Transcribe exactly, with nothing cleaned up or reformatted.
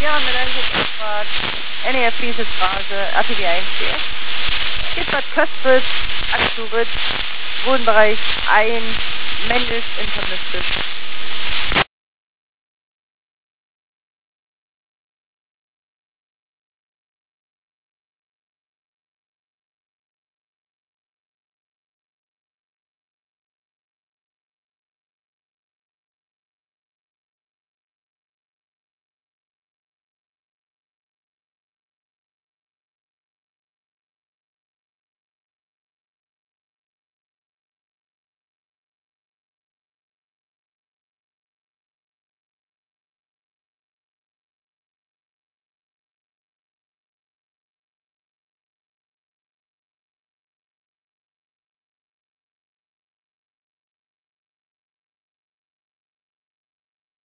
Ja, mit einem Auftrag, N E F Phase, R T W eins D. Giffert, Köstritz, Axuritz, Wohnbereich ein, männlich, intermistisch.